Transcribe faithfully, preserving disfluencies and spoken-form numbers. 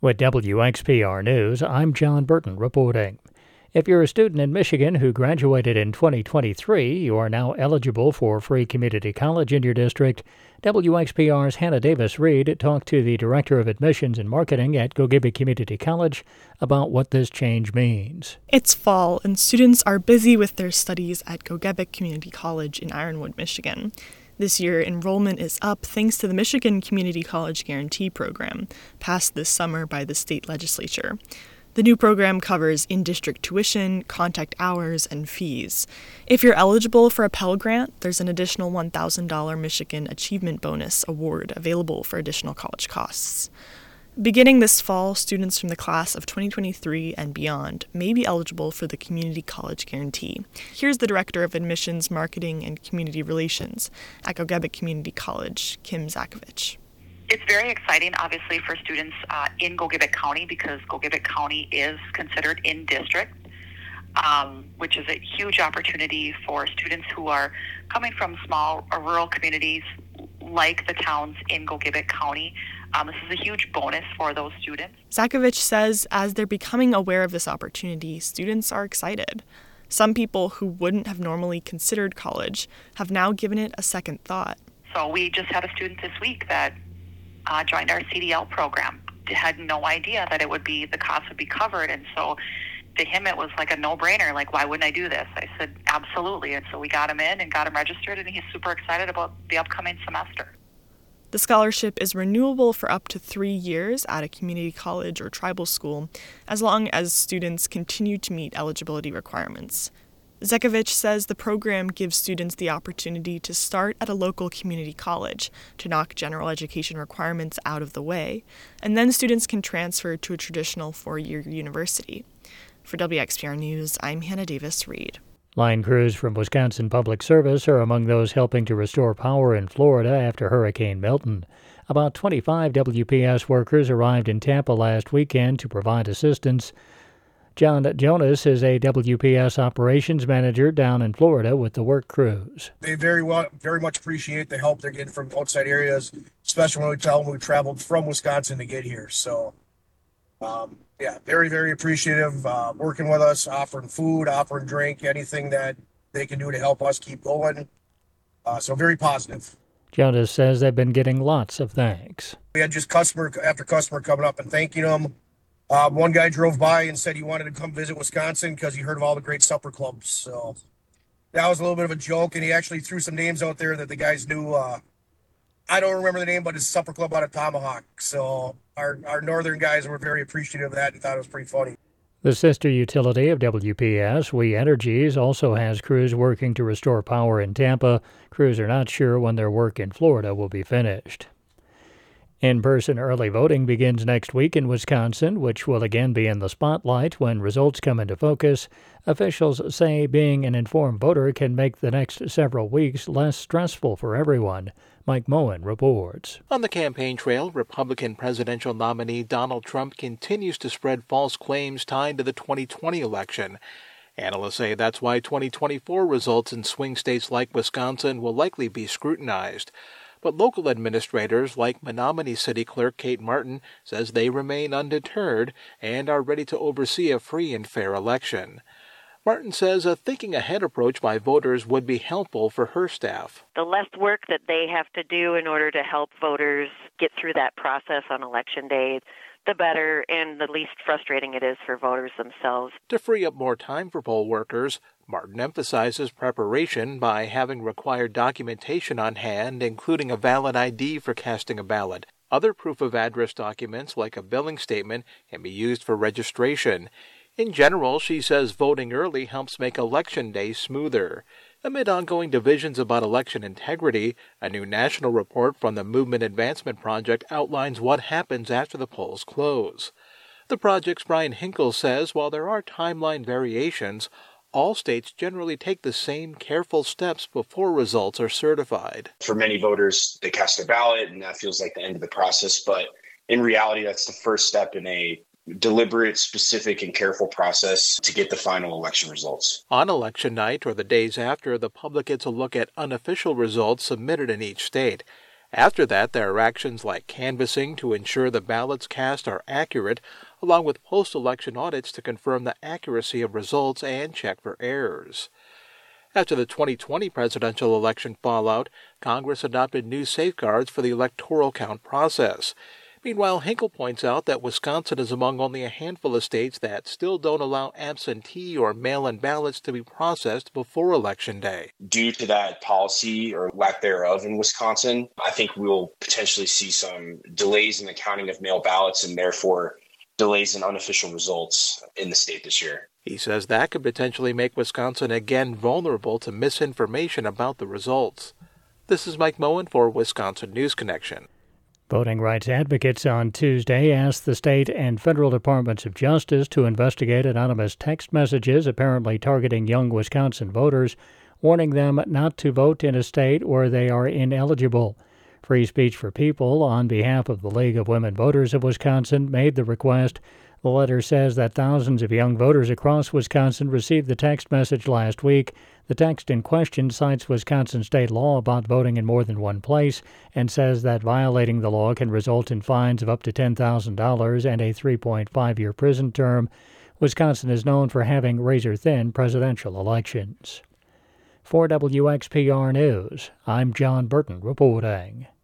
With W X P R News, I'm John Burton reporting. If you're a student in Michigan who graduated in twenty twenty-three, you are now eligible for free community college in your district. W X P R's Hannah Davis-Reed talked to the Director of Admissions and Marketing at Gogebic Community College about what this change means. It's fall, and students are busy with their studies at Gogebic Community College in Ironwood, Michigan. This year, enrollment is up thanks to the Michigan Community College Guarantee Program, passed this summer by the state legislature. The new program covers in-district tuition, contact hours, and fees. If you're eligible for a Pell Grant, there's an additional one thousand dollars Michigan Achievement Bonus award available for additional college costs. Beginning this fall, students from the class of twenty twenty-three and beyond may be eligible for the Community College Guarantee. Here's the Director of Admissions, Marketing, and Community Relations at Gogebic Community College, Kim Zakovich. It's very exciting, obviously, for students uh, in Gogebic County because Gogebic County is considered in district, um, which is a huge opportunity for students who are coming from small or rural communities like the towns in Gogebic County. Um, this is a huge bonus for those students. Zakovich says as they're becoming aware of this opportunity, students are excited. Some people who wouldn't have normally considered college have now given it a second thought. So we just had a student this week that uh, joined our C D L program. Had no idea that it would be, the cost would be covered. And so to him, it was like a no-brainer. Like, why wouldn't I do this? I said, absolutely. And so we got him in and got him registered, and he's super excited about the upcoming semester. The scholarship is renewable for up to three years at a community college or tribal school, as long as students continue to meet eligibility requirements. Zakovich says the program gives students the opportunity to start at a local community college to knock general education requirements out of the way, and then students can transfer to a traditional four-year university. For W X P R News, I'm Hannah Davis-Reed. Line crews from Wisconsin Public Service are among those helping to restore power in Florida after Hurricane Milton. About twenty-five W P S workers arrived in Tampa last weekend to provide assistance. John Jonas is a W P S operations manager down in Florida with the work crews. They very well, very much appreciate the help they're getting from outside areas, especially when we tell them we traveled from Wisconsin to get here. So, um, yeah, very, very appreciative, uh, working with us, offering food, offering drink, anything that they can do to help us keep going. Uh, so very positive. Jonas says they've been getting lots of thanks. We had just customer after customer coming up and thanking them. Uh, one guy drove by and said he wanted to come visit Wisconsin because he heard of all the great supper clubs. So that was a little bit of a joke, and he actually threw some names out there that the guys knew. Uh, I don't remember the name, but it's a supper club out of Tomahawk. So our, our northern guys were very appreciative of that and thought it was pretty funny. The sister utility of W P S, We Energies, also has crews working to restore power in Tampa. Crews are not sure when their work in Florida will be finished. In-person early voting begins next week in Wisconsin, which will again be in the spotlight when results come into focus. Officials say being an informed voter can make the next several weeks less stressful for everyone. Mike Moen reports. On the campaign trail, Republican presidential nominee Donald Trump continues to spread false claims tied to the twenty twenty election. Analysts say that's why twenty twenty-four results in swing states like Wisconsin will likely be scrutinized. But local administrators like Menominee City Clerk Kate Martin says they remain undeterred and are ready to oversee a free and fair election. Martin says a thinking-ahead approach by voters would be helpful for her staff. The less work that they have to do in order to help voters get through that process on Election Day, the better and the least frustrating it is for voters themselves. To free up more time for poll workers, Martin emphasizes preparation by having required documentation on hand, including a valid I D for casting a ballot. Other proof of address documents, like a billing statement, can be used for registration. In general, she says voting early helps make Election Day smoother. Amid ongoing divisions about election integrity, a new national report from the Movement Advancement Project outlines what happens after the polls close. The project's Brian Hinkle says while there are timeline variations, all states generally take the same careful steps before results are certified. For many voters, they cast their ballot, and that feels like the end of the process. But in reality, that's the first step in a deliberate, specific, and careful process to get the final election results. On election night or the days after, the public gets a look at unofficial results submitted in each state. After that, there are actions like canvassing to ensure the ballots cast are accurate, along with post-election audits to confirm the accuracy of results and check for errors. After the twenty twenty presidential election fallout, Congress adopted new safeguards for the electoral count process. Meanwhile, Hinkle points out that Wisconsin is among only a handful of states that still don't allow absentee or mail-in ballots to be processed before Election Day. Due to that policy or lack thereof in Wisconsin, I think we'll potentially see some delays in the counting of mail ballots and therefore delays in unofficial results in the state this year. He says that could potentially make Wisconsin again vulnerable to misinformation about the results. This is Mike Moen for Wisconsin News Connection. Voting rights advocates on Tuesday asked the state and federal departments of justice to investigate anonymous text messages apparently targeting young Wisconsin voters, warning them not to vote in a state where they are ineligible. Free Speech for People, on behalf of the League of Women Voters of Wisconsin, made the request. The letter says that thousands of young voters across Wisconsin received the text message last week. The text in question cites Wisconsin state law about voting in more than one place and says that violating the law can result in fines of up to ten thousand dollars and a three point five year prison term. Wisconsin is known for having razor-thin presidential elections. For W X P R News, I'm John Burton reporting.